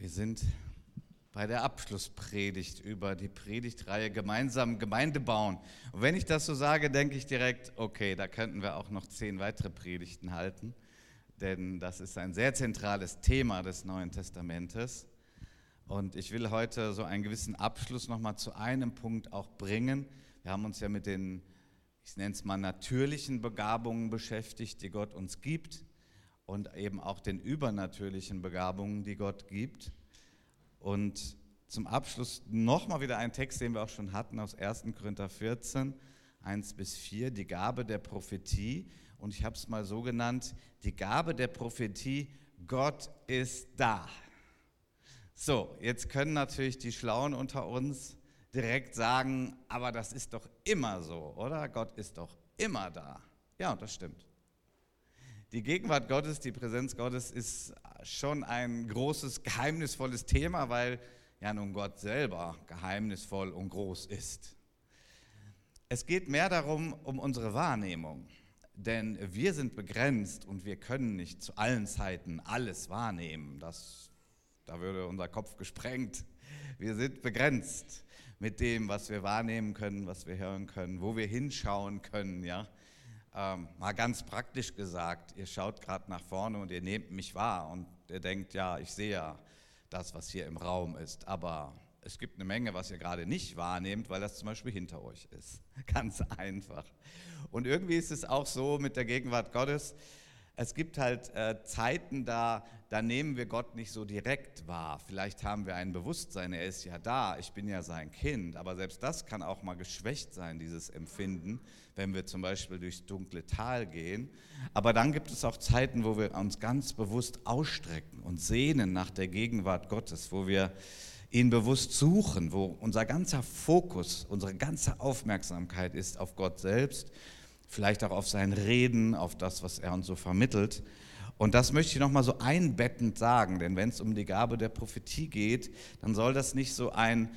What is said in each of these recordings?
Wir sind bei der Abschlusspredigt über die Predigtreihe Gemeinsam Gemeinde bauen. Und wenn ich das so sage, denke ich direkt, okay, da könnten wir auch noch 10 weitere Predigten halten, denn das ist ein sehr zentrales Thema des Neuen Testamentes. Und ich will heute so einen gewissen Abschluss nochmal zu einem Punkt auch bringen. Wir haben uns ja mit den, ich nenne es mal, natürlichen Begabungen beschäftigt, die Gott uns gibt, und eben auch den übernatürlichen Begabungen, die Gott gibt. Und zum Abschluss nochmal wieder ein Text, den wir auch schon hatten, aus 1. Korinther 14, 1-4, die Gabe der Prophetie. Und ich habe es mal so genannt, die Gabe der Prophetie, Gott ist da. So, jetzt können natürlich die Schlauen unter uns direkt sagen, aber das ist doch immer so, oder? Gott ist doch immer da. Ja, und das stimmt. Die Gegenwart Gottes, die Präsenz Gottes ist schon ein großes, geheimnisvolles Thema, weil ja nun Gott selber geheimnisvoll und groß ist. Es geht mehr darum, um unsere Wahrnehmung, denn wir sind begrenzt und wir können nicht zu allen Zeiten alles wahrnehmen. Da würde unser Kopf gesprengt. Wir sind begrenzt mit dem, was wir wahrnehmen können, was wir hören können, wo wir hinschauen können, ja. Mal ganz praktisch gesagt, ihr schaut gerade nach vorne und ihr nehmt mich wahr und ihr denkt, ja, ich sehe ja das, was hier im Raum ist, aber es gibt eine Menge, was ihr gerade nicht wahrnehmt, weil das zum Beispiel hinter euch ist. Ganz einfach. Und irgendwie ist es auch so mit der Gegenwart Gottes, es gibt halt Zeiten, da nehmen wir Gott nicht so direkt wahr. Vielleicht haben wir ein Bewusstsein, er ist ja da, ich bin ja sein Kind. Aber selbst das kann auch mal geschwächt sein, dieses Empfinden, wenn wir zum Beispiel durchs dunkle Tal gehen. Aber dann gibt es auch Zeiten, wo wir uns ganz bewusst ausstrecken und sehnen nach der Gegenwart Gottes, wo wir ihn bewusst suchen, wo unser ganzer Fokus, unsere ganze Aufmerksamkeit ist auf Gott selbst, vielleicht auch auf sein Reden, auf das, was er uns so vermittelt. Und das möchte ich nochmal so einbettend sagen, denn wenn es um die Gabe der Prophetie geht, dann soll das nicht so ein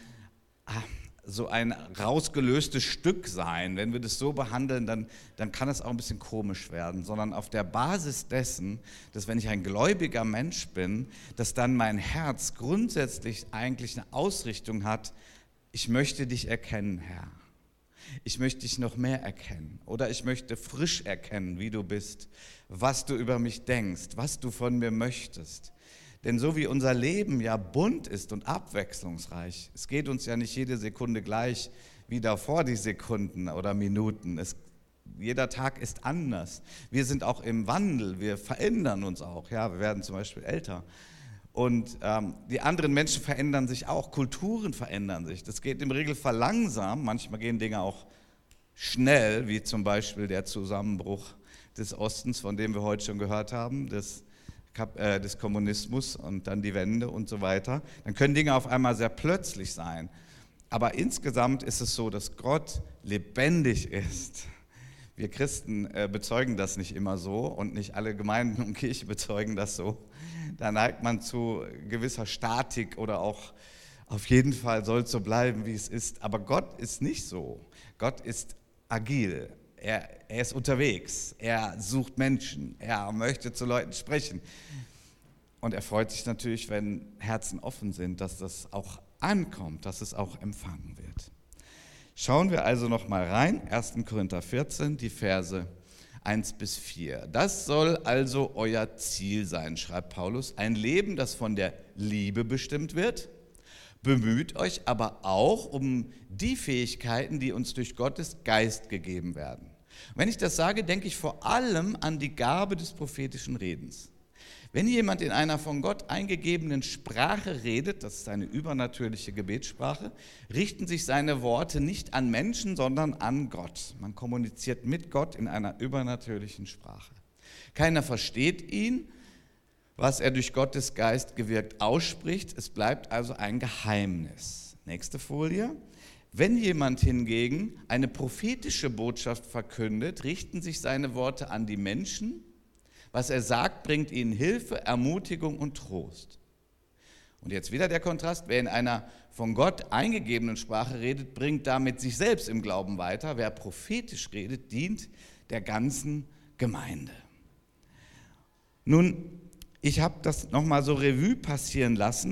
rausgelöstes Stück sein. Wenn wir das so behandeln, dann kann es auch ein bisschen komisch werden, sondern auf der Basis dessen, dass wenn ich ein gläubiger Mensch bin, dass dann mein Herz grundsätzlich eigentlich eine Ausrichtung hat, ich möchte dich erkennen, Herr. Ich möchte dich noch mehr erkennen oder ich möchte frisch erkennen, wie du bist, was du über mich denkst, was du von mir möchtest. Denn so wie unser Leben ja bunt ist und abwechslungsreich, es geht uns ja nicht jede Sekunde gleich wie davor die Sekunden oder Minuten. Jeder Tag ist anders. Wir sind auch im Wandel, wir verändern uns auch. Ja, wir werden zum Beispiel älter. Und die anderen Menschen verändern sich auch, Kulturen verändern sich. Das geht im Regelfall langsam, manchmal gehen Dinge auch schnell, wie zum Beispiel der Zusammenbruch des Ostens, von dem wir heute schon gehört haben, des Kommunismus und dann die Wende und so weiter. Dann können Dinge auf einmal sehr plötzlich sein. Aber insgesamt ist es so, dass Gott lebendig ist. Wir Christen bezeugen das nicht immer so und nicht alle Gemeinden und Kirche bezeugen das so. Da neigt man zu gewisser Statik oder auch auf jeden Fall soll es so bleiben, wie es ist. Aber Gott ist nicht so. Gott ist agil. Er ist unterwegs. Er sucht Menschen. Er möchte zu Leuten sprechen. Und er freut sich natürlich, wenn Herzen offen sind, dass das auch ankommt, dass es auch empfangen wird. Schauen wir also noch mal rein, 1. Korinther 14, die Verse 1-4. Das soll also euer Ziel sein, schreibt Paulus, ein Leben, das von der Liebe bestimmt wird. Bemüht euch aber auch um die Fähigkeiten, die uns durch Gottes Geist gegeben werden. Und wenn ich das sage, denke ich vor allem an die Gabe des prophetischen Redens. Wenn jemand in einer von Gott eingegebenen Sprache redet, das ist eine übernatürliche Gebetssprache, richten sich seine Worte nicht an Menschen, sondern an Gott. Man kommuniziert mit Gott in einer übernatürlichen Sprache. Keiner versteht ihn, was er durch Gottes Geist gewirkt ausspricht. Es bleibt also ein Geheimnis. Nächste Folie. Wenn jemand hingegen eine prophetische Botschaft verkündet, richten sich seine Worte an die Menschen. Was er sagt, bringt ihnen Hilfe, Ermutigung und Trost. Und jetzt wieder der Kontrast, wer in einer von Gott eingegebenen Sprache redet, bringt damit sich selbst im Glauben weiter. Wer prophetisch redet, dient der ganzen Gemeinde. Nun, ich habe das nochmal so Revue passieren lassen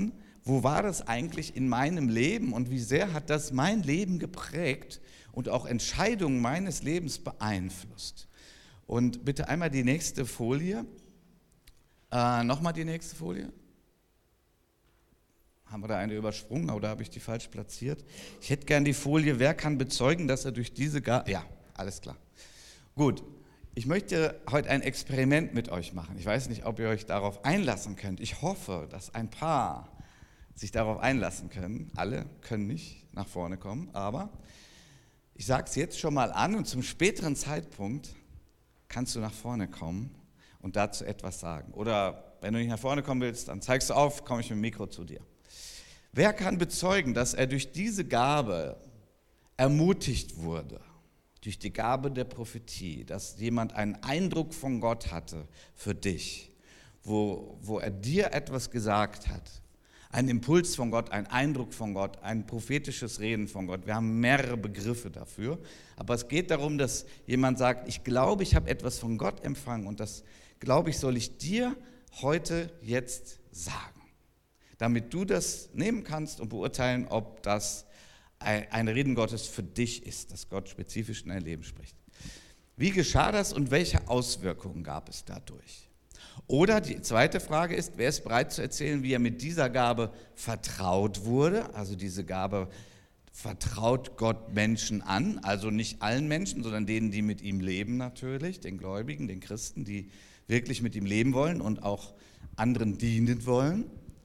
wo war das eigentlich in meinem Leben und wie sehr hat das mein Leben geprägt und auch Entscheidungen meines Lebens beeinflusst. Und bitte einmal die nächste Folie. Nochmal die nächste Folie. Haben wir da eine übersprungen oder habe ich die falsch platziert? Ich hätte gern die Folie, wer kann bezeugen, dass er durch diese Gabe... Ja, alles klar. Gut, ich möchte heute ein Experiment mit euch machen. Ich weiß nicht, ob ihr euch darauf einlassen könnt. Ich hoffe, dass ein paar sich darauf einlassen können. Alle können nicht nach vorne kommen, aber ich sage es jetzt schon mal an und zum späteren Zeitpunkt kannst du nach vorne kommen und dazu etwas sagen. Oder wenn du nicht nach vorne kommen willst, dann zeigst du auf, komme ich mit dem Mikro zu dir. Wer kann bezeugen, dass er durch diese Gabe ermutigt wurde, durch die Gabe der Prophetie, dass jemand einen Eindruck von Gott hatte für dich, wo er dir etwas gesagt hat, einen Impuls von Gott, einen Eindruck von Gott, ein prophetisches Reden von Gott. Wir haben mehrere Begriffe dafür, aber es geht darum, dass jemand sagt, ich glaube, ich habe etwas von Gott empfangen und das, glaube ich, soll ich dir heute jetzt sagen, damit du das nehmen kannst und beurteilen, ob das ein Reden Gottes für dich ist, dass Gott spezifisch in dein Leben spricht. Wie geschah das und welche Auswirkungen gab es dadurch? Oder die zweite Frage ist, wer ist bereit zu erzählen, wie er mit dieser Gabe vertraut wurde? Also diese Gabe vertraut Gott Menschen an, also nicht allen Menschen, sondern denen, die mit ihm leben natürlich, den Gläubigen, den Christen, die wirklich mit ihm leben wollen und auch anderen dienen wollen.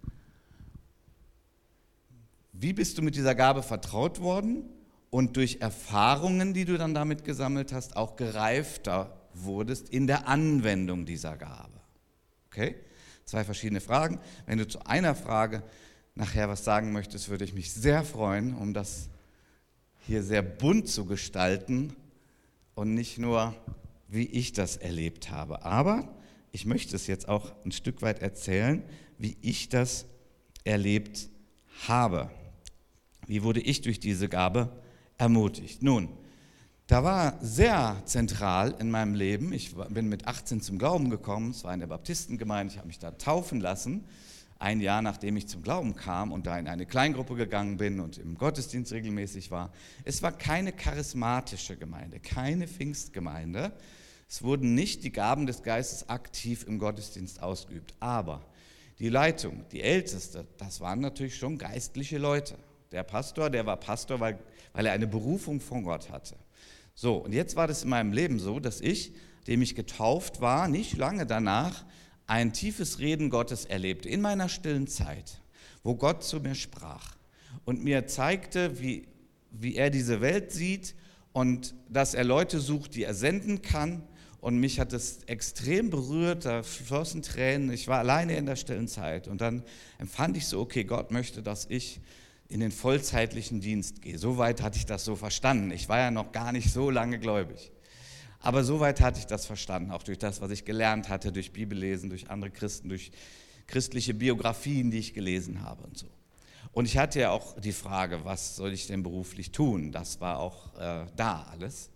Wie bist du mit dieser Gabe vertraut worden und durch Erfahrungen, die du dann damit gesammelt hast, auch gereifter wurdest in der Anwendung dieser Gabe? Okay? 2 verschiedene Fragen. Wenn du zu einer Frage nachher was sagen möchtest, würde ich mich sehr freuen, um das hier sehr bunt zu gestalten und nicht nur, wie ich das erlebt habe. Aber ich möchte es jetzt auch ein Stück weit erzählen, wie ich das erlebt habe. Wie wurde ich durch diese Gabe ermutigt? Nun, da war sehr zentral in meinem Leben, ich bin mit 18 zum Glauben gekommen, es war in der Baptistengemeinde, ich habe mich da taufen lassen, ein Jahr nachdem ich zum Glauben kam und da in eine Kleingruppe gegangen bin und im Gottesdienst regelmäßig war. Es war keine charismatische Gemeinde, keine Pfingstgemeinde, es wurden nicht die Gaben des Geistes aktiv im Gottesdienst ausgeübt, aber die Leitung, die Älteste, das waren natürlich schon geistliche Leute. Der Pastor, der war Pastor, weil er eine Berufung von Gott hatte. So, und jetzt war das in meinem Leben so, dass ich, dem ich getauft war, nicht lange danach ein tiefes Reden Gottes erlebte, in meiner stillen Zeit, wo Gott zu mir sprach und mir zeigte, wie er diese Welt sieht und dass er Leute sucht, die er senden kann. Und mich hat es extrem berührt, da flossen Tränen, ich war alleine in der stillen Zeit. Und dann empfand ich so, okay, Gott möchte, dass ich in den vollzeitlichen Dienst gehe. Soweit hatte ich das so verstanden. Ich war ja noch gar nicht so lange gläubig. Aber soweit hatte ich das verstanden, auch durch das, was ich gelernt hatte, durch Bibellesen, durch andere Christen, durch christliche Biografien, die ich gelesen habe und so. Und ich hatte ja auch die Frage, was soll ich denn beruflich tun? Das war auch da alles.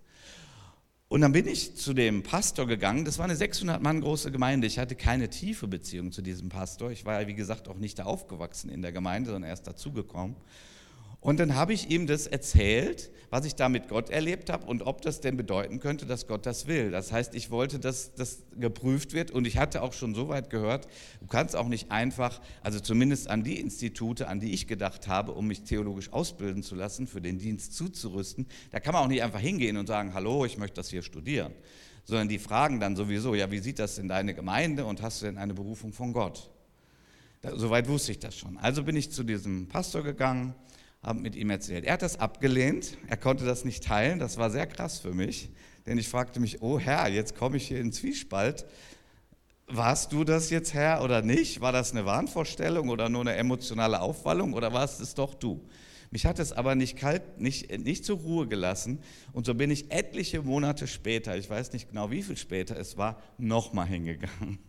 Und dann bin ich zu dem Pastor gegangen, das war eine 600 Mann große Gemeinde, ich hatte keine tiefe Beziehung zu diesem Pastor, ich war ja wie gesagt auch nicht da aufgewachsen in der Gemeinde, sondern erst dazugekommen. Und dann habe ich ihm das erzählt, was ich da mit Gott erlebt habe und ob das denn bedeuten könnte, dass Gott das will. Das heißt, ich wollte, dass das geprüft wird und ich hatte auch schon so weit gehört, du kannst auch nicht einfach, also zumindest an die Institute, an die ich gedacht habe, um mich theologisch ausbilden zu lassen, für den Dienst zuzurüsten, da kann man auch nicht einfach hingehen und sagen, hallo, ich möchte das hier studieren, sondern die fragen dann sowieso, ja, wie sieht das in deine Gemeinde und hast du denn eine Berufung von Gott? Soweit wusste ich das schon. Also bin ich zu diesem Pastor gegangen, habe mit ihm erzählt. Er hat das abgelehnt, er konnte das nicht teilen, das war sehr krass für mich, denn ich fragte mich, oh Herr, jetzt komme ich hier in Zwiespalt. Warst du das jetzt, Herr, oder nicht? War das eine Wahnvorstellung oder nur eine emotionale Aufwallung oder warst es doch du? Mich hat es aber nicht zur Ruhe gelassen und so bin ich etliche Monate später, ich weiß nicht genau wie viel später es war, nochmal hingegangen.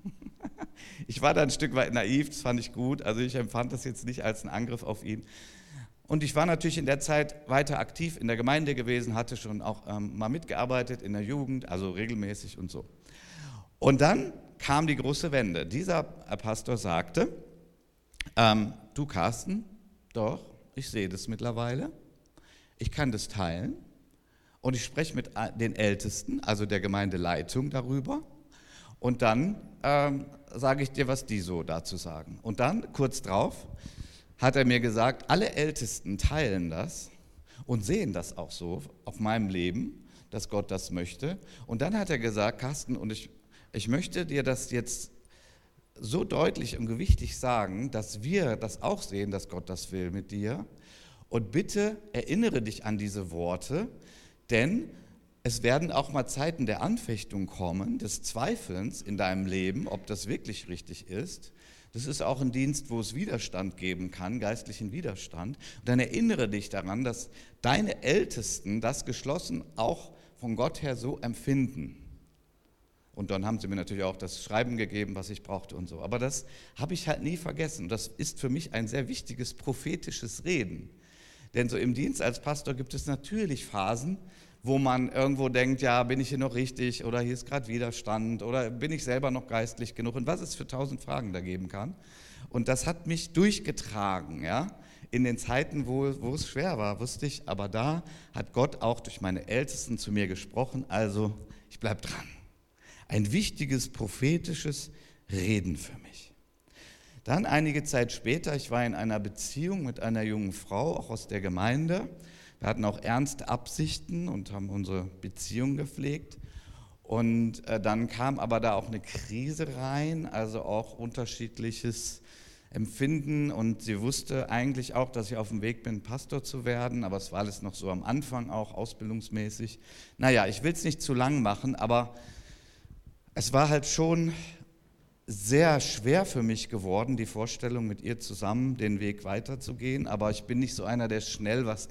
Ich war da ein Stück weit naiv, das fand ich gut, also ich empfand das jetzt nicht als einen Angriff auf ihn. Und ich war natürlich in der Zeit weiter aktiv in der Gemeinde gewesen, hatte schon auch mal mitgearbeitet in der Jugend, also regelmäßig und so. Und dann kam die große Wende. Dieser Pastor sagte, Du Carsten, doch, ich sehe das mittlerweile. Ich kann das teilen und ich spreche mit den Ältesten, also der Gemeindeleitung darüber und dann sage ich dir, was die so dazu sagen. Und dann, kurz drauf, hat er mir gesagt, alle Ältesten teilen das und sehen das auch so auf meinem Leben, dass Gott das möchte. Und dann hat er gesagt, Carsten, und ich möchte dir das jetzt so deutlich und gewichtig sagen, dass wir das auch sehen, dass Gott das will mit dir. Und bitte erinnere dich an diese Worte, denn es werden auch mal Zeiten der Anfechtung kommen, des Zweifelns in deinem Leben, ob das wirklich richtig ist. Das ist auch ein Dienst, wo es Widerstand geben kann, geistlichen Widerstand. Und dann erinnere dich daran, dass deine Ältesten das geschlossen auch von Gott her so empfinden. Und dann haben sie mir natürlich auch das Schreiben gegeben, was ich brauchte und so. Aber das habe ich halt nie vergessen. Das ist für mich ein sehr wichtiges prophetisches Reden. Denn so im Dienst als Pastor gibt es natürlich Phasen, wo man irgendwo denkt, ja, bin ich hier noch richtig oder hier ist gerade Widerstand oder bin ich selber noch geistlich genug und was es für 1000 Fragen da geben kann. Und das hat mich durchgetragen, ja. In den Zeiten, wo es schwer war, wusste ich, aber da hat Gott auch durch meine Ältesten zu mir gesprochen, also ich bleibe dran. Ein wichtiges prophetisches Reden für mich. Dann einige Zeit später, ich war in einer Beziehung mit einer jungen Frau, auch aus der Gemeinde. Wir hatten auch ernste Absichten und haben unsere Beziehung gepflegt. Und dann kam aber da auch eine Krise rein, also auch unterschiedliches Empfinden. Und sie wusste eigentlich auch, dass ich auf dem Weg bin, Pastor zu werden, aber es war alles noch so am Anfang auch, ausbildungsmäßig. Naja, ich will es nicht zu lang machen, aber es war halt schon sehr schwer für mich geworden, die Vorstellung, mit ihr zusammen den Weg weiterzugehen. Aber ich bin nicht so einer, der schnell was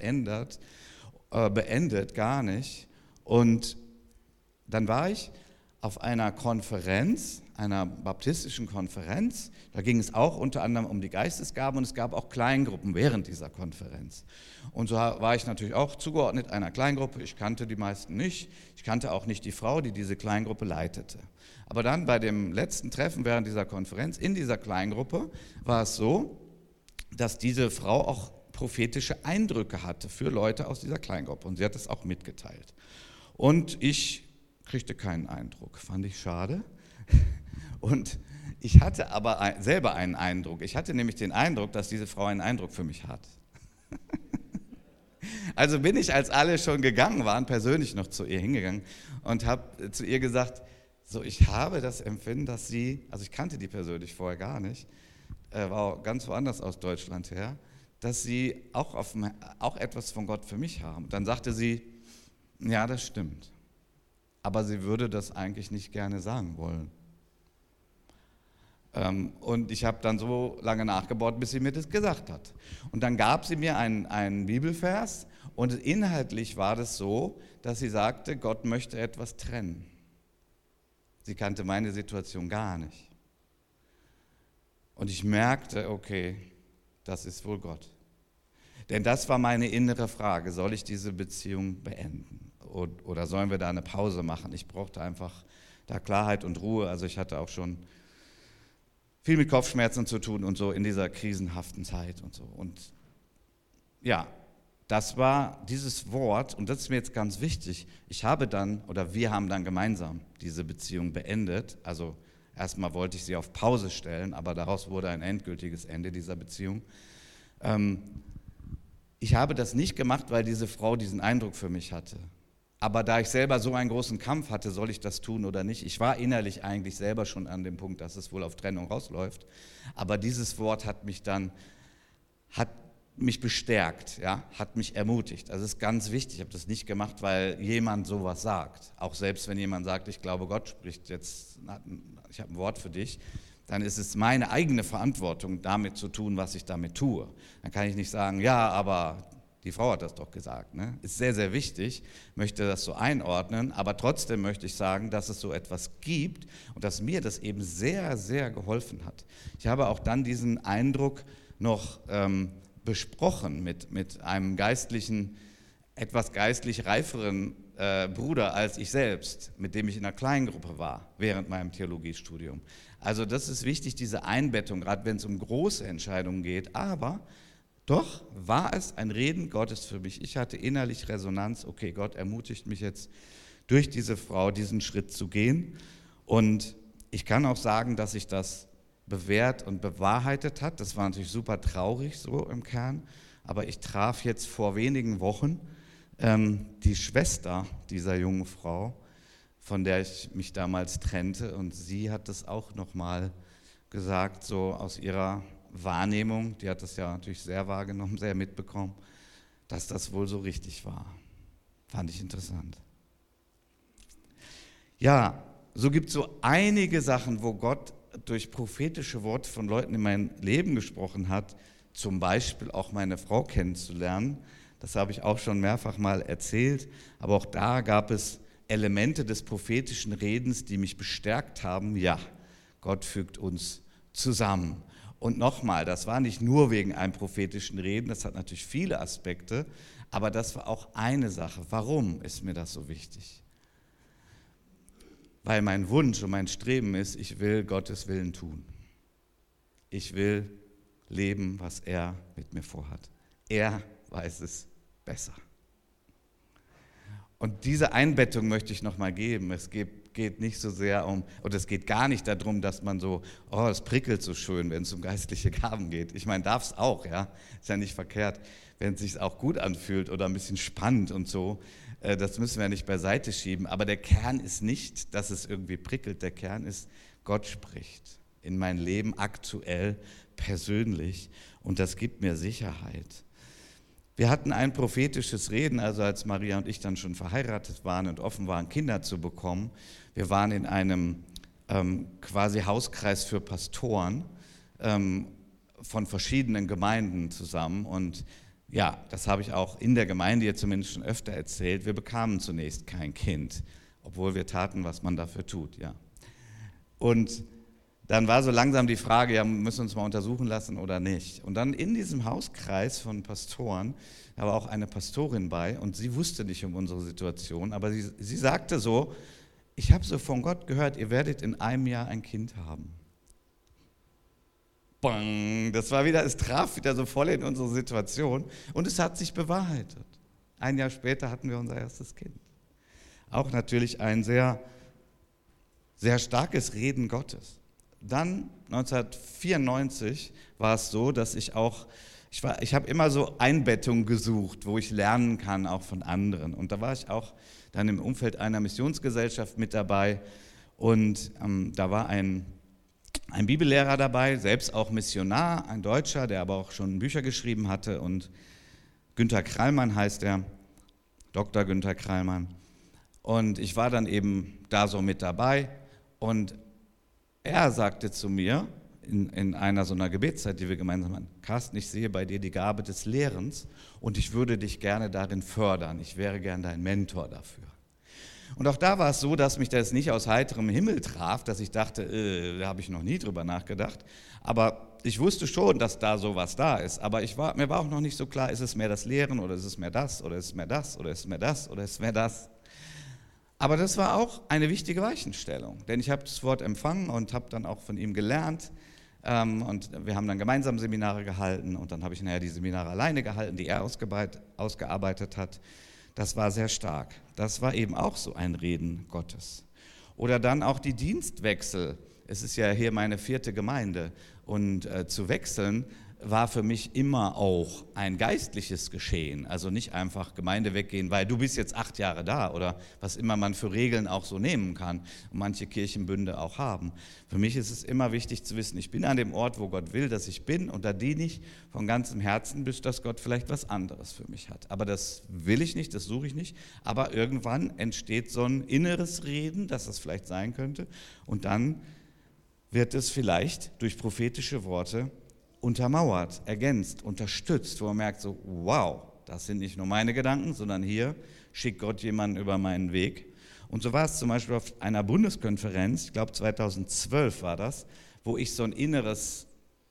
beendet, gar nicht. Und dann war ich auf einer Konferenz, einer baptistischen Konferenz. Da ging es auch unter anderem um die Geistesgaben und es gab auch Kleingruppen während dieser Konferenz. Und so war ich natürlich auch zugeordnet einer Kleingruppe. Ich kannte die meisten nicht. Ich kannte auch nicht die Frau, die diese Kleingruppe leitete. Aber dann bei dem letzten Treffen während dieser Konferenz in dieser Kleingruppe war es so, dass diese Frau auch prophetische Eindrücke hatte für Leute aus dieser Kleingruppe. Und sie hat das auch mitgeteilt. Und ich kriegte keinen Eindruck, fand ich schade. Und ich hatte aber selber einen Eindruck. Ich hatte nämlich den Eindruck, dass diese Frau einen Eindruck für mich hat. Also bin ich, als alle schon gegangen waren, persönlich noch zu ihr hingegangen und habe zu ihr gesagt, so, ich habe das Empfinden, dass sie, also ich kannte die persönlich vorher gar nicht, war ganz woanders aus Deutschland her, dass sie auch etwas von Gott für mich haben. Und dann sagte sie, ja, das stimmt, aber sie würde das eigentlich nicht gerne sagen wollen. Und ich habe dann so lange nachgebohrt, bis sie mir das gesagt hat. Und dann gab sie mir einen Bibelvers und inhaltlich war das so, dass sie sagte, Gott möchte etwas trennen. Sie kannte meine Situation gar nicht. Und ich merkte, okay, das ist wohl Gott. Denn das war meine innere Frage, soll ich diese Beziehung beenden? Oder sollen wir da eine Pause machen? Ich brauchte einfach da Klarheit und Ruhe. Also ich hatte auch schon viel mit Kopfschmerzen zu tun und so in dieser krisenhaften Zeit und so. Und ja, das war dieses Wort, und das ist mir jetzt ganz wichtig, wir haben dann gemeinsam diese Beziehung beendet. Also erstmal wollte ich sie auf Pause stellen, aber daraus wurde ein endgültiges Ende dieser Beziehung. Ich habe das nicht gemacht, weil diese Frau diesen Eindruck für mich hatte. Aber da ich selber so einen großen Kampf hatte, soll ich das tun oder nicht? Ich war innerlich eigentlich selber schon an dem Punkt, dass es wohl auf Trennung rausläuft. Aber dieses Wort hat mich bestärkt, ja, hat mich ermutigt. Das ist ganz wichtig. Ich habe das nicht gemacht, weil jemand sowas sagt. Auch selbst wenn jemand sagt, ich glaube, Gott spricht jetzt, ich habe ein Wort für dich, dann ist es meine eigene Verantwortung, damit zu tun, was ich damit tue. Dann kann ich nicht sagen, ja, aber die Frau hat das doch gesagt. Ne? Ist sehr, sehr wichtig, möchte das so einordnen, aber trotzdem möchte ich sagen, dass es so etwas gibt und dass mir das eben sehr, sehr geholfen hat. Ich habe auch dann diesen Eindruck noch besprochen mit einem etwas geistlich reiferen Bruder als ich selbst, mit dem ich in einer Kleingruppe war während meinem Theologiestudium. Also das ist wichtig, diese Einbettung, gerade wenn es um große Entscheidungen geht. Aber doch war es ein Reden Gottes für mich. Ich hatte innerlich Resonanz. Okay, Gott ermutigt mich jetzt, durch diese Frau diesen Schritt zu gehen. Und ich kann auch sagen, dass sich das bewährt und bewahrheitet hat. Das war natürlich super traurig so im Kern. Aber ich traf jetzt vor wenigen Wochen die Schwester dieser jungen Frau, von der ich mich damals trennte. Und sie hat das auch nochmal gesagt, so aus ihrer Wahrnehmung, die hat das ja natürlich sehr wahrgenommen, sehr mitbekommen, dass das wohl so richtig war. Fand ich interessant. Ja, so gibt es so einige Sachen, wo Gott durch prophetische Worte von Leuten in mein Leben gesprochen hat, zum Beispiel auch meine Frau kennenzulernen. Das habe ich auch schon mehrfach mal erzählt, aber auch da gab es Elemente des prophetischen Redens, die mich bestärkt haben, ja, Gott fügt uns zusammen. Und nochmal, das war nicht nur wegen einem prophetischen Reden, das hat natürlich viele Aspekte, aber das war auch eine Sache. Warum ist mir das so wichtig? Weil mein Wunsch und mein Streben ist, ich will Gottes Willen tun. Ich will leben, was er mit mir vorhat. Er weiß es besser. Und diese Einbettung möchte ich nochmal geben. Es geht nicht so sehr oder es geht gar nicht darum, dass man so, oh, es prickelt so schön, wenn es um geistliche Gaben geht. Ich meine, darf es auch, ja, ist ja nicht verkehrt, wenn es sich auch gut anfühlt oder ein bisschen spannend und so. Das müssen wir nicht beiseite schieben. Aber der Kern ist nicht, dass es irgendwie prickelt. Der Kern ist, Gott spricht in mein Leben aktuell, persönlich, und das gibt mir Sicherheit. Wir hatten ein prophetisches Reden, also als Maria und ich dann schon verheiratet waren und offen waren, Kinder zu bekommen. Wir waren in einem quasi Hauskreis für Pastoren von verschiedenen Gemeinden zusammen. Und ja, das habe ich auch in der Gemeinde jetzt zumindest schon öfter erzählt. Wir bekamen zunächst kein Kind, obwohl wir taten, was man dafür tut. Ja. Und dann war so langsam die Frage, ja, müssen wir uns mal untersuchen lassen oder nicht. Und dann in diesem Hauskreis von Pastoren, da war auch eine Pastorin bei und sie wusste nicht um unsere Situation, aber sie sagte so, ich habe so von Gott gehört, ihr werdet in einem Jahr ein Kind haben. Bang, es traf wieder so voll in unsere Situation und es hat sich bewahrheitet. Ein Jahr später hatten wir unser erstes Kind. Auch natürlich ein sehr, sehr starkes Reden Gottes. Dann 1994 war es so, dass ich habe immer so Einbettung gesucht, wo ich lernen kann, auch von anderen. Und da war ich auch dann im Umfeld einer Missionsgesellschaft mit dabei und da war ein Bibellehrer dabei, selbst auch Missionar, ein Deutscher, der aber auch schon Bücher geschrieben hatte, und Günther Krallmann heißt er, Dr. Günther Krallmann. Und ich war dann eben da so mit dabei und er sagte zu mir in einer so einer Gebetszeit, die wir gemeinsam hatten, Carsten, ich sehe bei dir die Gabe des Lehrens und ich würde dich gerne darin fördern. Ich wäre gern dein Mentor dafür. Und auch da war es so, dass mich das nicht aus heiterem Himmel traf, dass ich dachte, da habe ich noch nie drüber nachgedacht. Aber ich wusste schon, dass da sowas da ist. Aber mir war auch noch nicht so klar, ist es mehr das Lehren oder ist es mehr das oder ist es mehr das oder ist es mehr das oder ist es mehr das. Aber das war auch eine wichtige Weichenstellung, denn ich habe das Wort empfangen und habe dann auch von ihm gelernt und wir haben dann gemeinsam Seminare gehalten und dann habe ich nachher die Seminare alleine gehalten, die er ausgearbeitet hat. Das war sehr stark. Das war eben auch so ein Reden Gottes. Oder dann auch die Dienstwechsel. Es ist ja hier meine 4. Gemeinde und zu wechseln war für mich immer auch ein geistliches Geschehen. Also nicht einfach Gemeinde weggehen, weil du bist jetzt 8 Jahre da oder was immer man für Regeln auch so nehmen kann und manche Kirchenbünde auch haben. Für mich ist es immer wichtig zu wissen, ich bin an dem Ort, wo Gott will, dass ich bin, und da diene ich von ganzem Herzen, bis dass Gott vielleicht was anderes für mich hat. Aber das will ich nicht, das suche ich nicht. Aber irgendwann entsteht so ein inneres Reden, dass das vielleicht sein könnte, und dann wird es vielleicht durch prophetische Worte untermauert, ergänzt, unterstützt, wo man merkt so, wow, das sind nicht nur meine Gedanken, sondern hier schickt Gott jemanden über meinen Weg. Und so war es zum Beispiel auf einer Bundeskonferenz, ich glaube 2012 war das, wo ich so ein inneres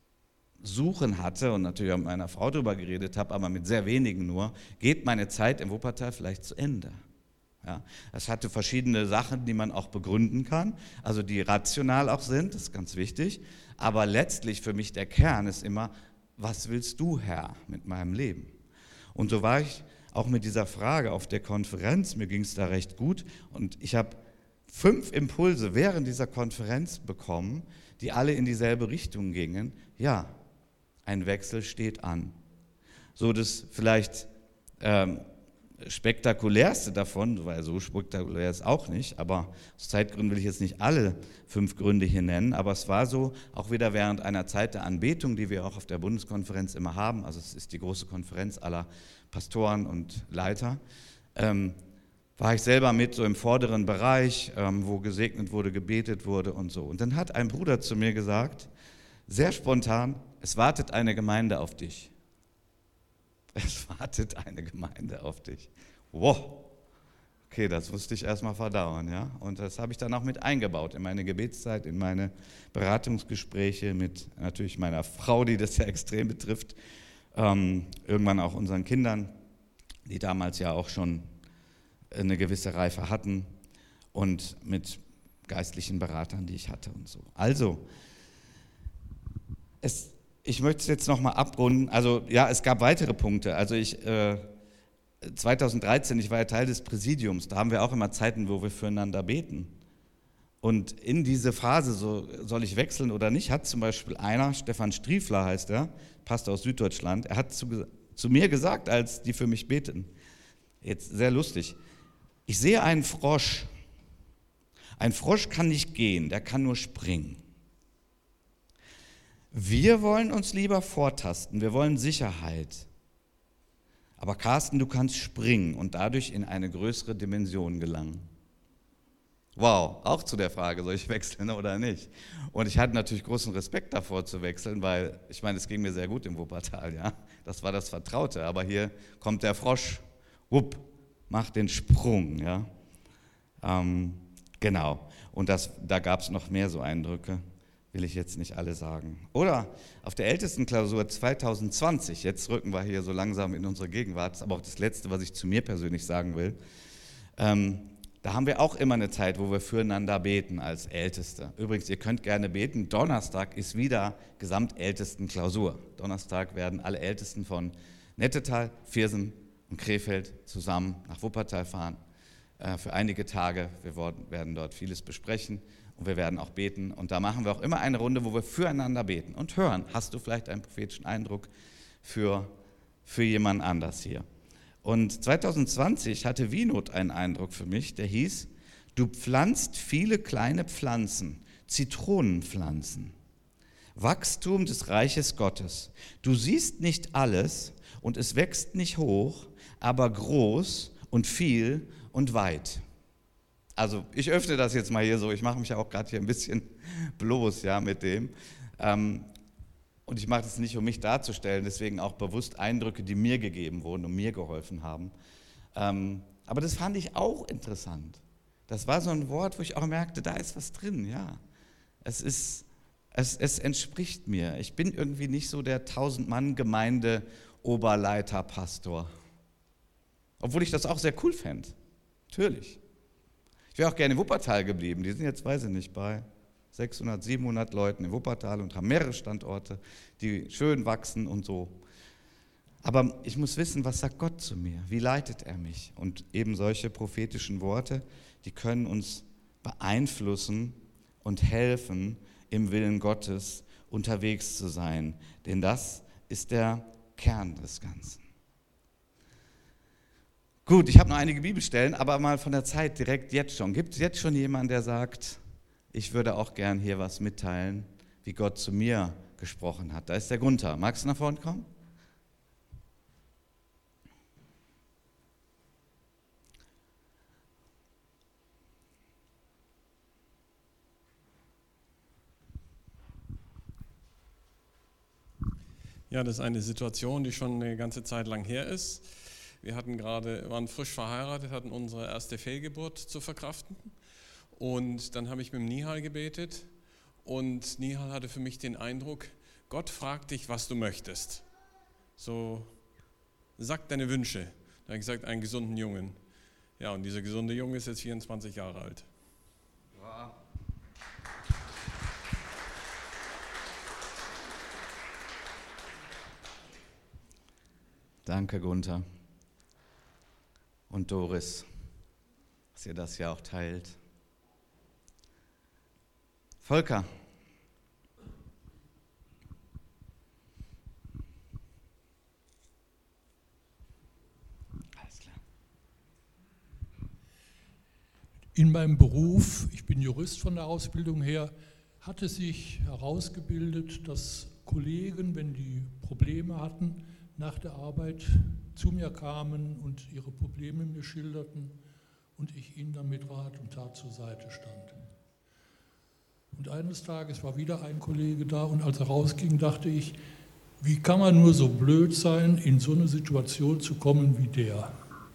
Suchen hatte und natürlich auch mit meiner Frau darüber geredet habe, aber mit sehr wenigen nur, geht meine Zeit im Wuppertal vielleicht zu Ende? Ja, es hatte verschiedene Sachen, die man auch begründen kann, also die rational auch sind, das ist ganz wichtig. Aber letztlich für mich der Kern ist immer, was willst du, Herr, mit meinem Leben? Und so war ich auch mit dieser Frage auf der Konferenz, mir ging es da recht gut und ich habe 5 Impulse während dieser Konferenz bekommen, die alle in dieselbe Richtung gingen. Ja, ein Wechsel steht an. So das vielleicht spektakulärste davon, weil so spektakulär ist auch nicht, aber aus Zeitgründen will ich jetzt nicht alle 5 Gründe hier nennen, aber es war so, auch wieder während einer Zeit der Anbetung, die wir auch auf der Bundeskonferenz immer haben, also es ist die große Konferenz aller Pastoren und Leiter, war ich selber mit so im vorderen Bereich, wo gesegnet wurde, gebetet wurde und so. Und dann hat ein Bruder zu mir gesagt, sehr spontan, es wartet eine Gemeinde auf dich. Es wartet eine Gemeinde auf dich. Wow, okay, das musste ich erstmal verdauen, ja. Und das habe ich dann auch mit eingebaut in meine Gebetszeit, in meine Beratungsgespräche mit natürlich meiner Frau, die das ja extrem betrifft, irgendwann auch unseren Kindern, die damals ja auch schon eine gewisse Reife hatten und mit geistlichen Beratern, die ich hatte und so. Also, ich möchte es jetzt nochmal abrunden. Also ja, es gab weitere Punkte. Also 2013, ich war ja Teil des Präsidiums, da haben wir auch immer Zeiten, wo wir füreinander beten. Und in diese Phase, so soll ich wechseln oder nicht, hat zum Beispiel einer, Stefan Striefler heißt er, Pastor aus Süddeutschland, er hat zu mir gesagt, als die für mich beten, jetzt sehr lustig, ich sehe einen Frosch. Ein Frosch kann nicht gehen, der kann nur springen. Wir wollen uns lieber vortasten, wir wollen Sicherheit. Aber Carsten, du kannst springen und dadurch in eine größere Dimension gelangen. Wow, auch zu der Frage, soll ich wechseln oder nicht? Und ich hatte natürlich großen Respekt davor zu wechseln, weil ich meine, es ging mir sehr gut im Wuppertal, ja. Das war das Vertraute, aber hier kommt der Frosch, wupp, macht den Sprung, ja. Genau, und da gab es noch mehr so Eindrücke. Will ich jetzt nicht alle sagen. Oder auf der Ältestenklausur 2020, jetzt rücken wir hier so langsam in unsere Gegenwart, das ist aber auch das Letzte, was ich zu mir persönlich sagen will, da haben wir auch immer eine Zeit, wo wir füreinander beten als Älteste. Übrigens, ihr könnt gerne beten, Donnerstag ist wieder Gesamtältestenklausur. Donnerstag werden alle Ältesten von Nettetal, Viersen und Krefeld zusammen nach Wuppertal fahren für einige Tage. Wir werden dort vieles besprechen. Und wir werden auch beten. Und da machen wir auch immer eine Runde, wo wir füreinander beten und hören. Hast du vielleicht einen prophetischen Eindruck für jemand anders hier? Und 2020 hatte Wienot einen Eindruck für mich, der hieß, du pflanzt viele kleine Pflanzen, Zitronenpflanzen. Wachstum des Reiches Gottes. Du siehst nicht alles und es wächst nicht hoch, aber groß und viel und weit. Also ich öffne das jetzt mal hier so, ich mache mich ja auch gerade hier ein bisschen bloß ja, mit dem. Und ich mache das nicht, um mich darzustellen, deswegen auch bewusst Eindrücke, die mir gegeben wurden und mir geholfen haben. Aber das fand ich auch interessant. Das war so ein Wort, wo ich auch merkte, da ist was drin, ja. Es entspricht mir. Ich bin irgendwie nicht so der 1000-Mann-Gemeinde-Oberleiter, Pastor. Obwohl ich das auch sehr cool fände. Natürlich. Ich wäre auch gerne in Wuppertal geblieben. Die sind jetzt, weiß ich nicht, bei 600, 700 Leuten in Wuppertal und haben mehrere Standorte, die schön wachsen und so. Aber ich muss wissen, was sagt Gott zu mir? Wie leitet er mich? Und eben solche prophetischen Worte, die können uns beeinflussen und helfen, im Willen Gottes unterwegs zu sein. Denn das ist der Kern des Ganzen. Gut, ich habe noch einige Bibelstellen, aber mal von der Zeit direkt jetzt schon. Gibt es jetzt schon jemanden, der sagt, ich würde auch gern hier was mitteilen, wie Gott zu mir gesprochen hat? Da ist der Gunther. Magst du nach vorne kommen? Ja, das ist eine Situation, die schon eine ganze Zeit lang her ist. Wir waren frisch verheiratet, hatten unsere erste Fehlgeburt zu verkraften. Und dann habe ich mit dem Nihal gebetet. Und Nihal hatte für mich den Eindruck, Gott fragt dich, was du möchtest. So, sag deine Wünsche. Da habe ich gesagt, einen gesunden Jungen. Ja, und dieser gesunde Junge ist jetzt 24 Jahre alt. Wow. Danke, Gunther. Und Doris, dass ihr das ja auch teilt. Volker. Alles klar. In meinem Beruf, ich bin Jurist von der Ausbildung her, hatte sich herausgebildet, dass Kollegen, wenn die Probleme hatten, nach der Arbeit zu mir kamen und ihre Probleme mir schilderten und ich ihnen dann mit Rat und Tat zur Seite stand. Und eines Tages war wieder ein Kollege da und als er rausging, dachte ich, wie kann man nur so blöd sein, in so eine Situation zu kommen wie der?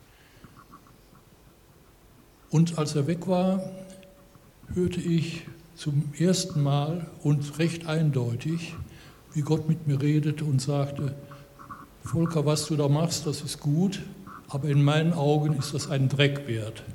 Und als er weg war, hörte ich zum ersten Mal und recht eindeutig, wie Gott mit mir redete und sagte, Volker, was du da machst, das ist gut, aber in meinen Augen ist das ein Dreck wert.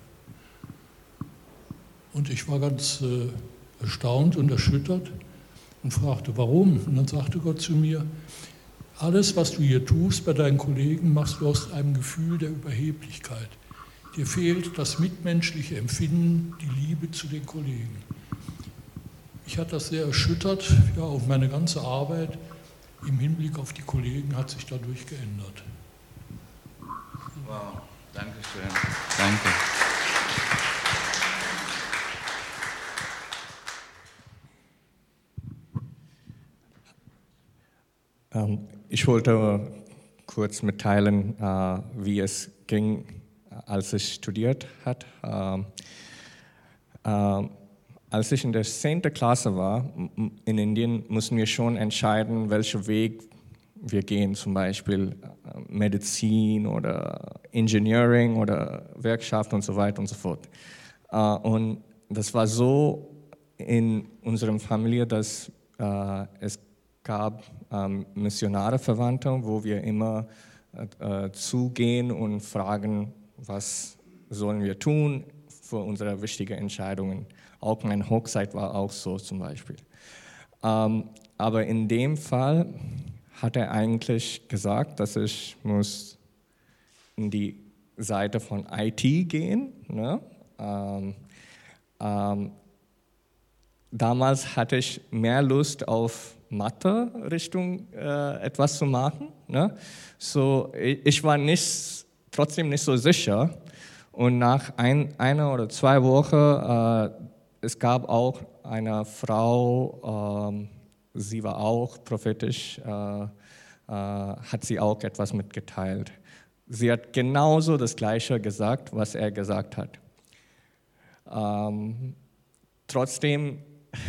Und ich war ganz erstaunt und erschüttert und fragte, warum? Und dann sagte Gott zu mir, alles, was du hier tust bei deinen Kollegen, machst du aus einem Gefühl der Überheblichkeit. Dir fehlt das mitmenschliche Empfinden, die Liebe zu den Kollegen. Ich hatte das sehr erschüttert, ja, und meine ganze Arbeit im Hinblick auf die Kollegen hat sich dadurch geändert. Wow, danke schön. Danke. Ich wollte kurz mitteilen, wie es ging, als ich studiert habe. Als ich in der 10. Klasse war, in Indien, mussten wir schon entscheiden, welchen Weg wir gehen, zum Beispiel Medizin oder Engineering oder Wirtschaft und so weiter und so fort. Und das war so in unserer Familie, dass es gab Missionare, Verwandte, wo wir immer zugehen und fragen, was sollen wir tun für unsere wichtigen Entscheidungen. Auch meine Hochzeit war auch so zum Beispiel. Aber in dem Fall hat er eigentlich gesagt, dass ich muss in die Seite von IT gehen. Ne? Damals hatte ich mehr Lust auf Mathe-Richtung etwas zu machen. Ne? So, ich war trotzdem nicht so sicher. Und nach einer oder 2 Wochen, es gab auch eine Frau, sie war auch prophetisch, hat sie auch etwas mitgeteilt. Sie hat genauso das Gleiche gesagt, was er gesagt hat. Trotzdem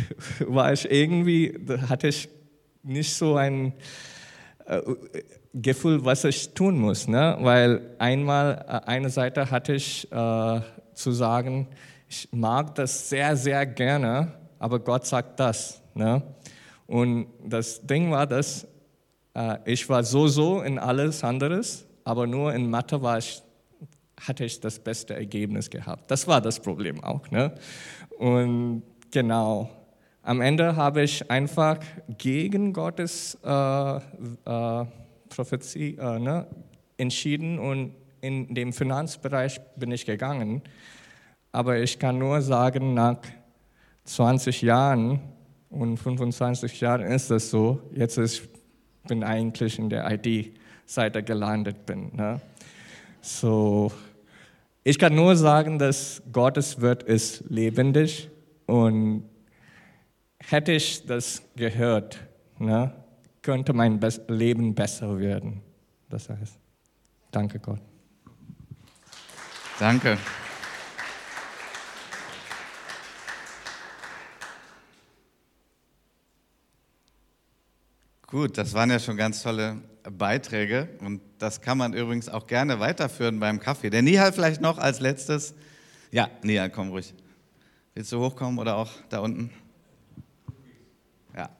hatte ich nicht so ein Gefühl, was ich tun muss, ne? Weil eine Seite hatte ich zu sagen, ich mag das sehr, sehr gerne, aber Gott sagt das. Ne? Und das Ding war, dass ich war so in alles anderes, aber nur in Mathe hatte ich das beste Ergebnis gehabt. Das war das Problem auch. Ne? Und genau, am Ende habe ich einfach gegen Gottes Prophetie entschieden und in dem Finanzbereich bin ich gegangen. Aber ich kann nur sagen, nach 20 Jahren und 25 Jahren ist es so, bin eigentlich in der IT-Seite gelandet bin. Ne? So, ich kann nur sagen, dass Gottes Wort ist lebendig und hätte ich das gehört, ne, könnte mein Leben besser werden. Das heißt, danke Gott. Danke. Gut, das waren ja schon ganz tolle Beiträge und das kann man übrigens auch gerne weiterführen beim Kaffee. Der Nihal vielleicht noch als letztes. Ja, Nihal, komm ruhig. Willst du hochkommen oder auch da unten? Ja.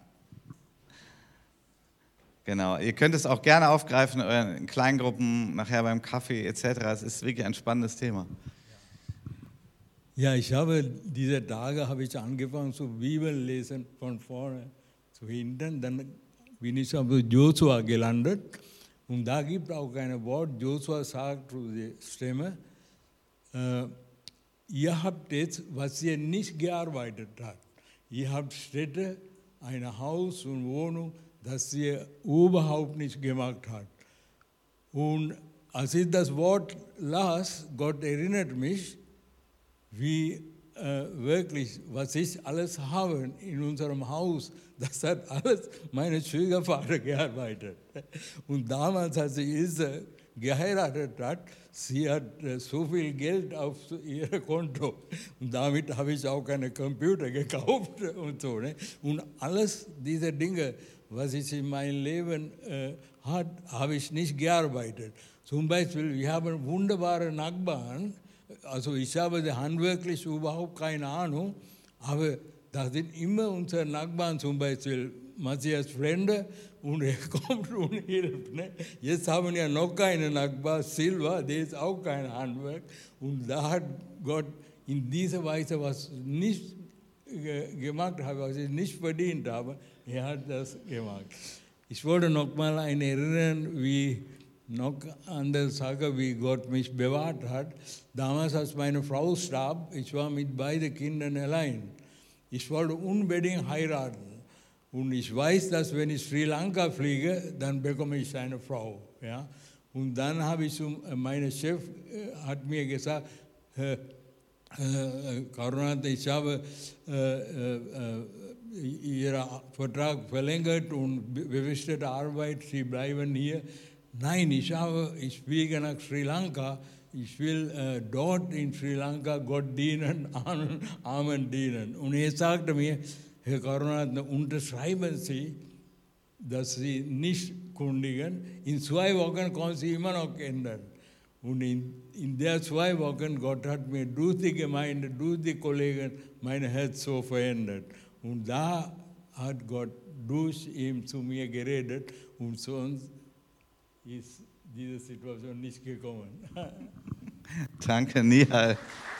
Genau, ihr könnt es auch gerne aufgreifen in Kleingruppen, nachher beim Kaffee etc. Es ist wirklich ein spannendes Thema. Ja, Ja, ich habe diese Tage angefangen zu Bibel lesen von vorne zu hinten. Dann bin ich auf Josua gelandet. Und da gibt es auch ein Wort, Josua sagt zu der Stimme, ihr habt jetzt, was ihr nicht gearbeitet habt. Ihr habt Städte, ein Haus und Wohnung, das ihr überhaupt nicht gemacht habt. Und als ich das Wort las, Gott erinnert mich, wie wirklich, was ich alles habe in unserem Haus, das hat alles meine Schwiegervater gearbeitet. Und damals, als sie Ilse geheiratet hat, sie hat so viel Geld auf ihrem Konto. Und damit habe ich auch einen Computer gekauft und so. Ne? Und alles diese Dinge, was ich in meinem Leben habe ich nicht gearbeitet. Zum Beispiel, wir haben wunderbare Nachbarn. Also ich habe handwerklich überhaupt keine Ahnung, aber das sind immer unsere Nachbarn, zum Beispiel Matthias Freunde, und er kommt und hilft. Ne? Jetzt haben wir noch keinen Nachbar, Silva, der ist auch kein Handwerk. Und da hat Gott in dieser Weise, was nicht gemacht habe, was ich nicht verdient habe, er hat das gemacht. Ich wollte noch mal erinnern, wie noch andere Sache, wie Gott mich bewahrt hat. Damals, als meine Frau starb, ich war mit beiden Kindern allein. Ich wollte unbedingt heiraten. Und ich weiß, dass wenn ich Sri Lanka fliege, dann bekomme ich eine Frau. Ja? Und dann habe ich, mein Chef hat mir gesagt, Karunath, ich habe Ihren Vertrag verlängert und befristete Arbeit, Sie bleiben hier. Nein, ich fliege nach Sri Lanka. Ich will dort in Sri Lanka Gott dienen, Armen dienen. Und er sagte mir, Herr Karunath, unterschreiben Sie, dass Sie nicht kündigen. In 2 Wochen können Sie immer noch ändern. Und in der 2 Wochen, Gott hat mir durch die Gemeinde, durch die Kollegen mein Herz so verändert. Und da hat Gott durch ihn zu mir geredet und sonst ist diese Situation nicht gekommen. Danke, Nihal.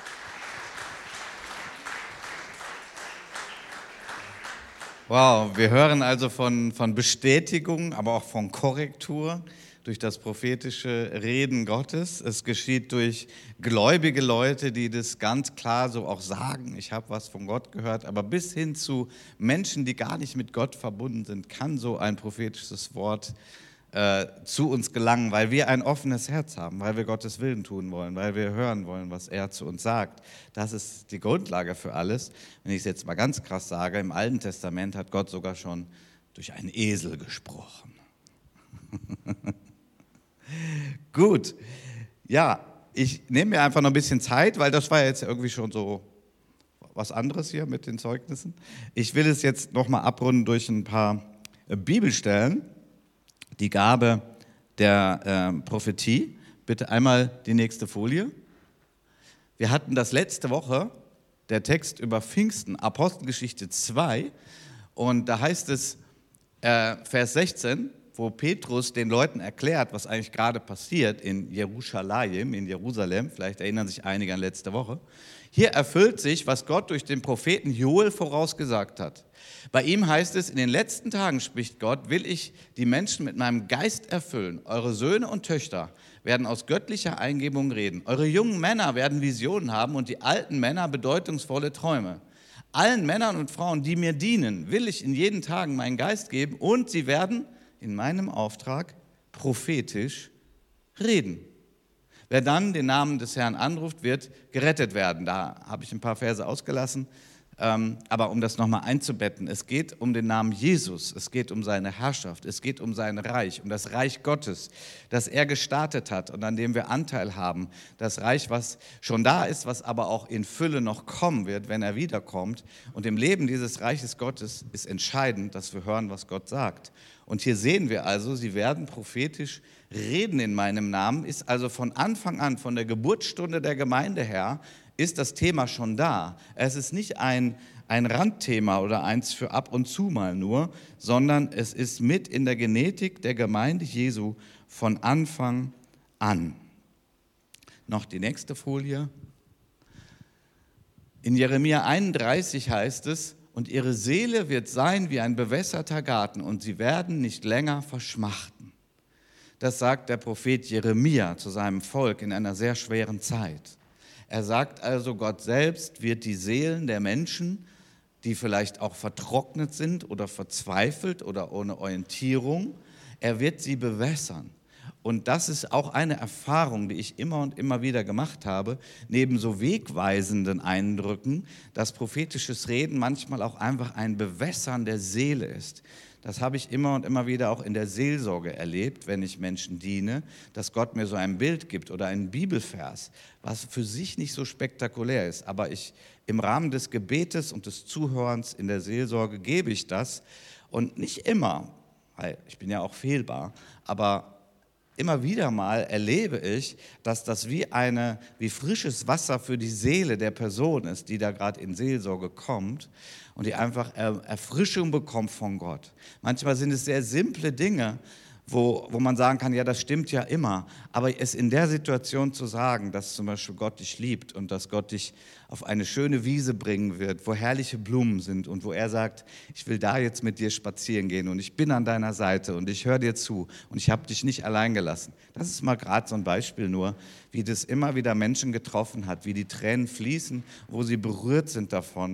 Wow, wir hören also von Bestätigung, aber auch von Korrektur durch das prophetische Reden Gottes. Es geschieht durch gläubige Leute, die das ganz klar so auch sagen, ich habe was von Gott gehört, aber bis hin zu Menschen, die gar nicht mit Gott verbunden sind, kann so ein prophetisches Wort zu uns gelangen, weil wir ein offenes Herz haben, weil wir Gottes Willen tun wollen, weil wir hören wollen, was er zu uns sagt. Das ist die Grundlage für alles. Wenn ich es jetzt mal ganz krass sage, im Alten Testament hat Gott sogar schon durch einen Esel gesprochen. Gut, ja, ich nehme mir einfach noch ein bisschen Zeit, weil das war jetzt irgendwie schon so was anderes hier mit den Zeugnissen. Ich will es jetzt nochmal abrunden durch ein paar Bibelstellen. Die Gabe der Prophetie. Bitte einmal die nächste Folie. Wir hatten das letzte Woche, der Text über Pfingsten, Apostelgeschichte 2. Und da heißt es, Vers 16, wo Petrus den Leuten erklärt, was eigentlich gerade passiert in Jerusalem. Vielleicht erinnern sich einige an letzte Woche. Hier erfüllt sich, was Gott durch den Propheten Joel vorausgesagt hat. Bei ihm heißt es, in den letzten Tagen, spricht Gott, will ich die Menschen mit meinem Geist erfüllen. Eure Söhne und Töchter werden aus göttlicher Eingebung reden. Eure jungen Männer werden Visionen haben und die alten Männer bedeutungsvolle Träume. Allen Männern und Frauen, die mir dienen, will ich in jeden Tagen meinen Geist geben und sie werden in meinem Auftrag prophetisch reden. Wer dann den Namen des Herrn anruft, wird gerettet werden. Da habe ich ein paar Verse ausgelassen. Aber um das nochmal einzubetten, es geht um den Namen Jesus, es geht um seine Herrschaft, es geht um sein Reich, um das Reich Gottes, das er gestartet hat und an dem wir Anteil haben. Das Reich, was schon da ist, was aber auch in Fülle noch kommen wird, wenn er wiederkommt. Und im Leben dieses Reiches Gottes ist entscheidend, dass wir hören, was Gott sagt. Und hier sehen wir also, sie werden prophetisch reden in meinem Namen, ist also von Anfang an, von der Geburtsstunde der Gemeinde her, ist das Thema schon da. Es ist nicht ein Randthema oder eins für ab und zu mal nur, sondern es ist mit in der Genetik der Gemeinde Jesu von Anfang an. Noch die nächste Folie. In Jeremia 31 heißt es, und ihre Seele wird sein wie ein bewässerter Garten und sie werden nicht länger verschmachten. Das sagt der Prophet Jeremia zu seinem Volk in einer sehr schweren Zeit. Er sagt also, Gott selbst wird die Seelen der Menschen, die vielleicht auch vertrocknet sind oder verzweifelt oder ohne Orientierung, er wird sie bewässern. Und das ist auch eine Erfahrung, die ich immer und immer wieder gemacht habe, neben so wegweisenden Eindrücken, dass prophetisches Reden manchmal auch einfach ein Bewässern der Seele ist. Das habe ich immer und immer wieder auch in der Seelsorge erlebt, wenn ich Menschen diene, dass Gott mir so ein Bild gibt oder einen Bibelvers, was für sich nicht so spektakulär ist. Aber im Rahmen des Gebetes und des Zuhörens in der Seelsorge gebe ich das. Und nicht immer, weil ich bin ja auch fehlbar, aber immer wieder mal erlebe ich, dass das wie frisches Wasser für die Seele der Person ist, die da gerade in Seelsorge kommt und die einfach Erfrischung bekommt von Gott. Manchmal sind es sehr simple Dinge, wo man sagen kann, ja, das stimmt ja immer, aber es in der Situation zu sagen, dass zum Beispiel Gott dich liebt und dass Gott dich auf eine schöne Wiese bringen wird, wo herrliche Blumen sind und wo er sagt, ich will da jetzt mit dir spazieren gehen und ich bin an deiner Seite und ich höre dir zu und ich habe dich nicht allein gelassen. Das ist mal gerade so ein Beispiel nur, wie das immer wieder Menschen getroffen hat, wie die Tränen fließen, wo sie berührt sind davon,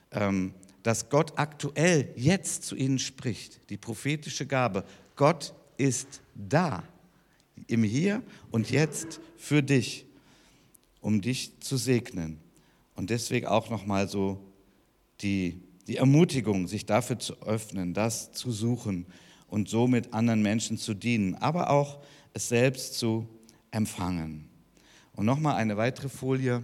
dass Gott aktuell jetzt zu ihnen spricht, die prophetische Gabe. Gott ist da, im Hier und Jetzt für dich, um dich zu segnen. Und deswegen auch nochmal so die Ermutigung, sich dafür zu öffnen, das zu suchen und so mit anderen Menschen zu dienen, aber auch es selbst zu empfangen. Und nochmal eine weitere Folie.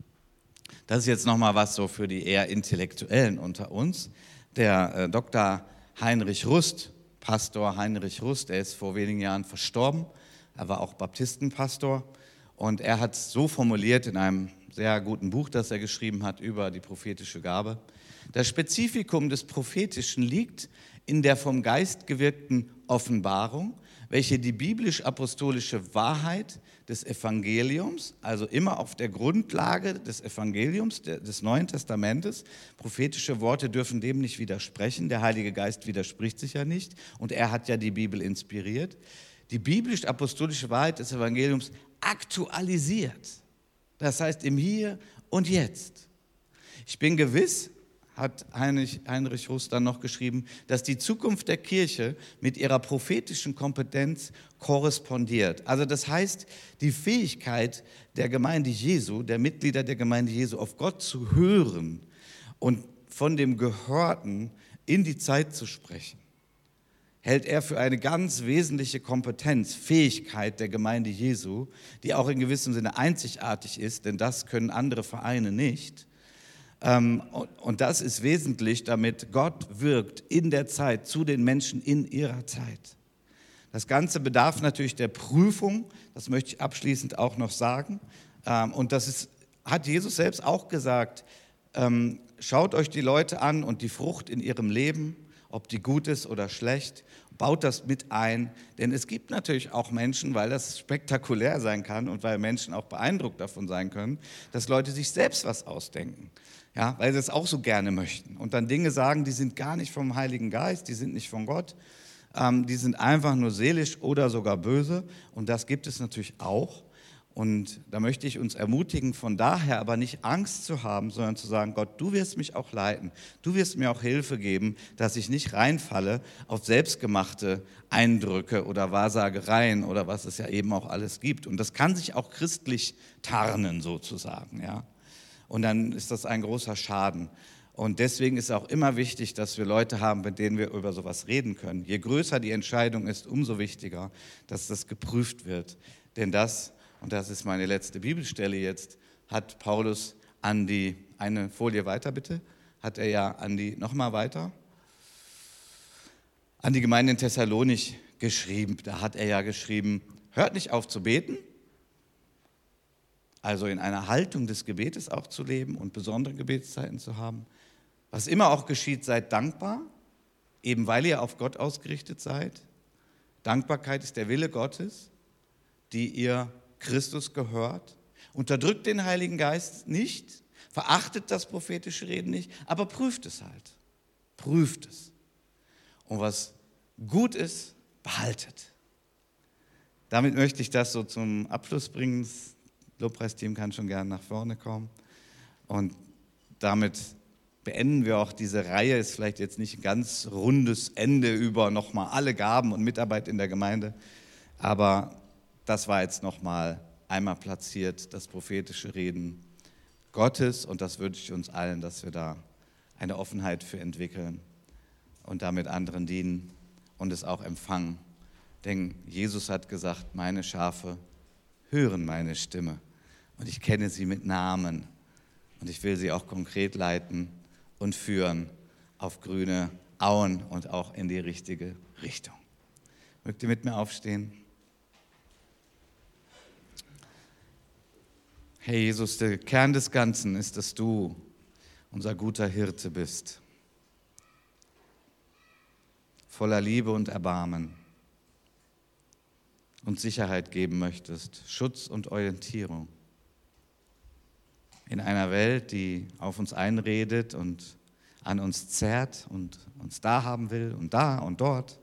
Das ist jetzt nochmal was so für die eher Intellektuellen unter uns. Der Dr. Heinrich Rust, Pastor Heinrich Rust, der ist vor wenigen Jahren verstorben. Er war auch Baptistenpastor und er hat es so formuliert in einem sehr guten Buch, das er geschrieben hat über die prophetische Gabe. Das Spezifikum des Prophetischen liegt in der vom Geist gewirkten Offenbarung, welche die biblisch-apostolische Wahrheit des Evangeliums, also immer auf der Grundlage des Evangeliums, des Neuen Testamentes, prophetische Worte dürfen dem nicht widersprechen, der Heilige Geist widerspricht sich ja nicht und er hat ja die Bibel inspiriert, die biblisch-apostolische Wahrheit des Evangeliums aktualisiert, das heißt im Hier und Jetzt. Ich bin gewiss, hat Heinrich Rust dann noch geschrieben, dass die Zukunft der Kirche mit ihrer prophetischen Kompetenz korrespondiert. Also das heißt, die Fähigkeit der Gemeinde Jesu, der Mitglieder der Gemeinde Jesu, auf Gott zu hören und von dem Gehörten in die Zeit zu sprechen, hält er für eine ganz wesentliche Kompetenz, Fähigkeit der Gemeinde Jesu, die auch in gewissem Sinne einzigartig ist, denn das können andere Vereine nicht. Und das ist wesentlich, damit Gott wirkt in der Zeit zu den Menschen in ihrer Zeit. Das Ganze bedarf natürlich der Prüfung, das möchte ich abschließend auch noch sagen. Und hat Jesus selbst auch gesagt, schaut euch die Leute an und die Frucht in ihrem Leben, ob die gut ist oder schlecht, baut das mit ein. Denn es gibt natürlich auch Menschen, weil das spektakulär sein kann und weil Menschen auch beeindruckt davon sein können, dass Leute sich selbst was ausdenken. Ja, weil sie es auch so gerne möchten und dann Dinge sagen, die sind gar nicht vom Heiligen Geist, die sind nicht von Gott, die sind einfach nur seelisch oder sogar böse und das gibt es natürlich auch und da möchte ich uns ermutigen, von daher aber nicht Angst zu haben, sondern zu sagen, Gott, du wirst mich auch leiten, du wirst mir auch Hilfe geben, dass ich nicht reinfalle auf selbstgemachte Eindrücke oder Wahrsagereien oder was es ja eben auch alles gibt und das kann sich auch christlich tarnen sozusagen, ja. Und dann ist das ein großer Schaden. Und deswegen ist es auch immer wichtig, dass wir Leute haben, mit denen wir über sowas reden können. Je größer die Entscheidung ist, umso wichtiger, dass das geprüft wird. Denn das, und das ist meine letzte Bibelstelle jetzt, hat Paulus eine Folie weiter bitte, hat er ja nochmal weiter, an die Gemeinde in Thessalonich geschrieben. Da hat er ja geschrieben, hört nicht auf zu beten, also in einer Haltung des Gebetes auch zu leben und besondere Gebetszeiten zu haben. Was immer auch geschieht, seid dankbar, eben weil ihr auf Gott ausgerichtet seid. Dankbarkeit ist der Wille Gottes, die ihr Christus gehört. Unterdrückt den Heiligen Geist nicht, Verachtet das prophetische Reden nicht, aber prüft es halt. Prüft es. Und was gut ist, behaltet. Damit möchte ich das so zum Abschluss bringen. Das Lobpreisteam kann schon gerne nach vorne kommen. Und damit beenden wir auch diese Reihe. Ist vielleicht jetzt nicht ein ganz rundes Ende über nochmal alle Gaben und Mitarbeit in der Gemeinde, aber das war jetzt nochmal einmal platziert, das prophetische Reden Gottes, und das wünsche ich uns allen, dass wir da eine Offenheit für entwickeln und damit anderen dienen und es auch empfangen. Denn Jesus hat gesagt, meine Schafe hören meine Stimme und ich kenne sie mit Namen und ich will sie auch konkret leiten und führen auf grüne Auen und auch in die richtige Richtung. Mögt ihr mit mir aufstehen? Herr Jesus, der Kern des Ganzen ist, dass du unser guter Hirte bist, voller Liebe und Erbarmen und Sicherheit geben möchtest, Schutz und Orientierung. In einer Welt, die auf uns einredet und an uns zerrt und uns da haben will und da und dort.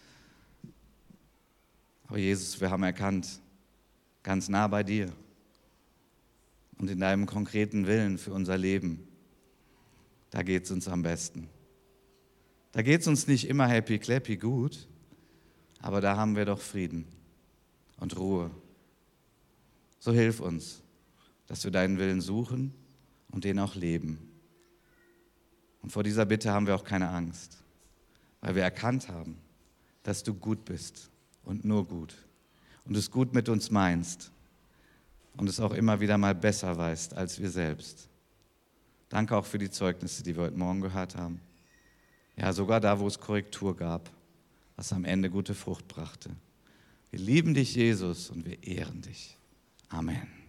Aber Jesus, wir haben erkannt, ganz nah bei dir und in deinem konkreten Willen für unser Leben, da geht es uns am besten. Da geht es uns nicht immer happy clappy gut, aber da haben wir doch Frieden und Ruhe. So hilf uns, dass wir deinen Willen suchen und den auch leben. Und vor dieser Bitte haben wir auch keine Angst, weil wir erkannt haben, dass du gut bist und nur gut und es gut mit uns meinst und es auch immer wieder mal besser weißt als wir selbst. Danke auch für die Zeugnisse, die wir heute Morgen gehört haben. Ja, sogar da, wo es Korrektur gab, was am Ende gute Frucht brachte. Wir lieben dich, Jesus, und wir ehren dich. Amen.